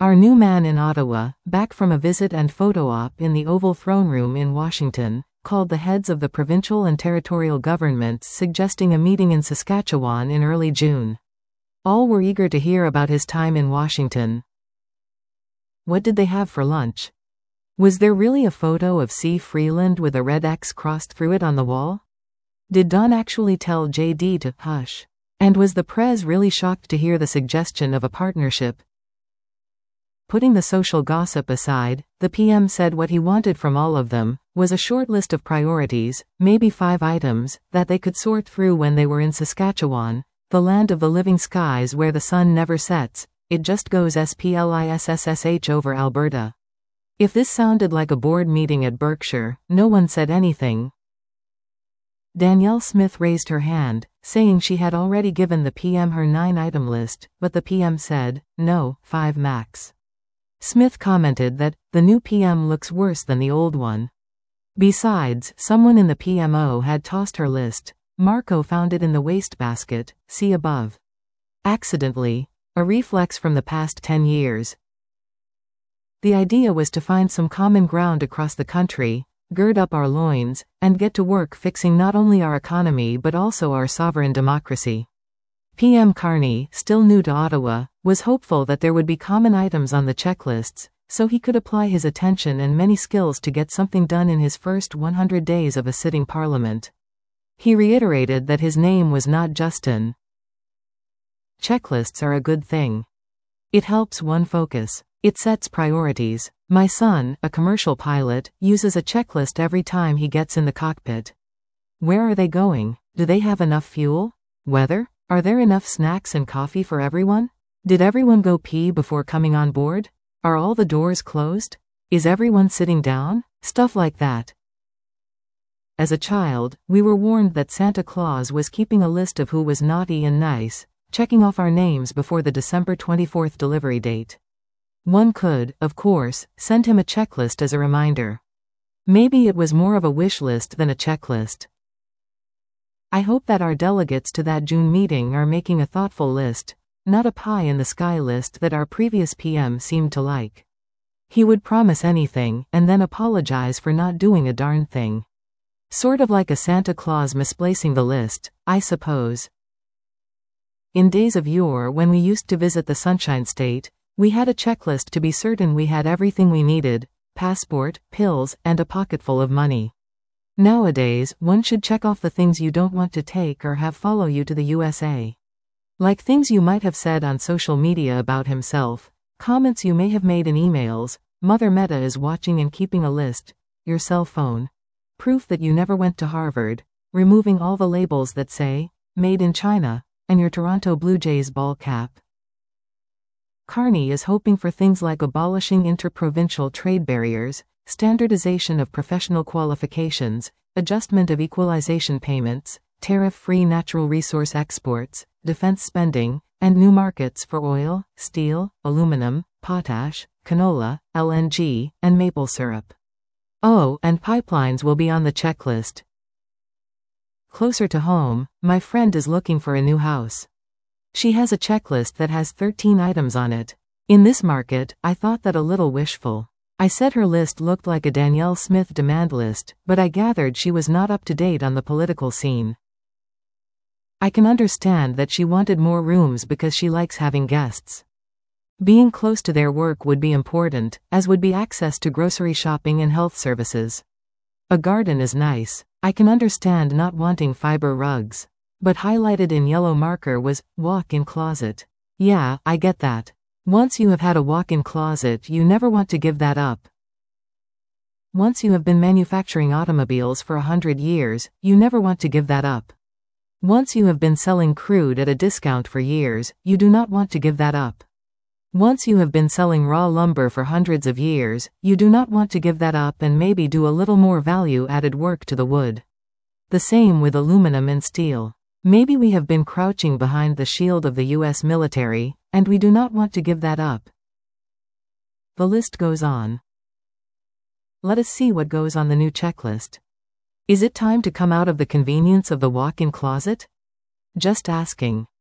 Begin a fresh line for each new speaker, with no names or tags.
Our new man in Ottawa, back from a visit and photo op in the Oval Throne Room in Washington, called the heads of the provincial and territorial governments, suggesting a meeting in Saskatchewan in early June. All were eager to hear about his time in Washington. What did they have for lunch? Was there really a photo of C. Freeland with a red X crossed through it on the wall? Did Don actually tell JD to hush? And was the Prez really shocked to hear the suggestion of a partnership? Putting the social gossip aside, the PM said what he wanted from all of them was a short list of priorities, maybe 5 items, that they could sort through when they were in Saskatchewan, the land of the living skies where the sun never sets. It just goes SPLISSSH over Alberta. If this sounded like a board meeting at Berkshire, no one said anything. Danielle Smith raised her hand, saying she had already given the PM her 9-item list, but the PM said, no, 5 max. Smith commented that, the new PM looks worse than the old one. Besides, someone in the PMO had tossed her list. Marco found it in the wastebasket, see above. Accidentally. A reflex from the past 10 years. The idea was to find some common ground across the country, gird up our loins, and get to work fixing not only our economy but also our sovereign democracy. PM Carney, still new to Ottawa, was hopeful that there would be common items on the checklists, so he could apply his attention and many skills to get something done in his first 100 days of a sitting parliament. He reiterated that his name was not Justin. Checklists are a good thing. It helps one focus. It sets priorities. My son, a commercial pilot, uses a checklist every time he gets in the cockpit. Where are they going? Do they have enough fuel? Weather? Are there enough snacks and coffee for everyone? Did everyone go pee before coming on board? Are all the doors closed? Is everyone sitting down? Stuff like that. As a child, we were warned that Santa Claus was keeping a list of who was naughty and nice, checking off our names before the December 24th delivery date. One could, of course, send him a checklist as a reminder. Maybe it was more of a wish list than a checklist. I hope that our delegates to that June meeting are making a thoughtful list, not a pie-in-the-sky list that our previous PM seemed to like. He would promise anything, and then apologize for not doing a darn thing. Sort of like a Santa Claus misplacing the list, I suppose. In days of yore when we used to visit the Sunshine State, we had a checklist to be certain we had everything we needed, passport, pills, and a pocketful of money. Nowadays, one should check off the things you don't want to take or have follow you to the USA. Like things you might have said on social media about himself, comments you may have made in emails, Mother Meta is watching and keeping a list, your cell phone, proof that you never went to Harvard, removing all the labels that say, Made in China, and your Toronto Blue Jays ball cap. Carney is hoping for things like abolishing interprovincial trade barriers, standardization of professional qualifications, adjustment of equalization payments, tariff-free natural resource exports, defense spending, and new markets for oil, steel, aluminum, potash, canola, LNG, and maple syrup. Oh, and pipelines will be on the checklist. Closer to home, my friend is looking for a new house. She has a checklist that has 13 items on it. In this market, I thought that a little wishful. I said her list looked like a Danielle Smith demand list, but I gathered she was not up to date on the political scene. I can understand that she wanted more rooms because she likes having guests. Being close to their work would be important, as would be access to grocery shopping and health services. A garden is nice. I can understand not wanting fiber rugs. But highlighted in yellow marker was, walk-in closet. Yeah, I get that. Once you have had a walk-in closet, you never want to give that up. Once you have been manufacturing automobiles for 100 years, you never want to give that up. Once you have been selling crude at a discount for years, you do not want to give that up. Once you have been selling raw lumber for hundreds of years, you do not want to give that up and maybe do a little more value-added work to the wood. The same with aluminum and steel. Maybe we have been crouching behind the shield of the U.S. military, and we do not want to give that up. The list goes on. Let us see what goes on the new checklist. Is it time to come out of the convenience of the walk-in closet? Just asking.